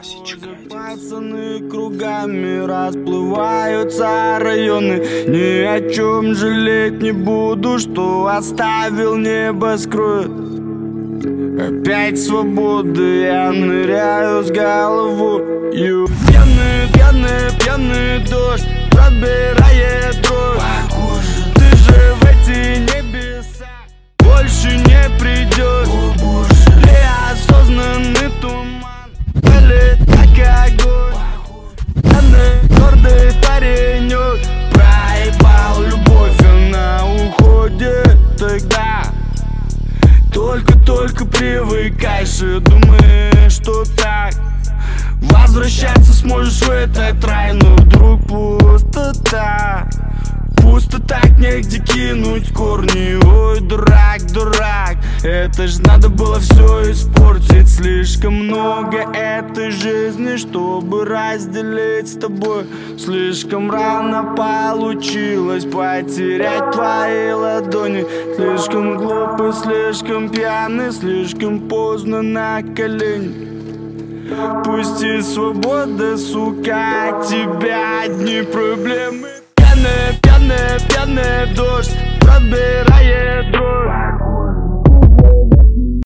Пацаны кругами расплываются районы. Ни о чем жалеть не буду, что оставил небоскреб. Опять свободы, я ныряю с головою. Пьяный, пьяный, пьяный дождь пробирает дрожь. Ты же в эти небеса больше не придешь. Неосознанный туман палит как огонь. Пьяный, гордый паренек проебал любовь, она уходит тогда. Только привыкаешь и думаешь, что так возвращаться сможешь в этот рай, но вдруг пустота. Пусто так, негде кинуть корни. Ой, дурак, дурак, это ж надо было все испортить. Слишком много этой жизни, чтобы разделить с тобой. Слишком рано получилось потерять твои ладони. Слишком глупый, слишком пьяный, слишком поздно на колени. Пусти свобода, сука, от тебя одни проблемы. Пьяный, пьяный, пьяный дождь пробирает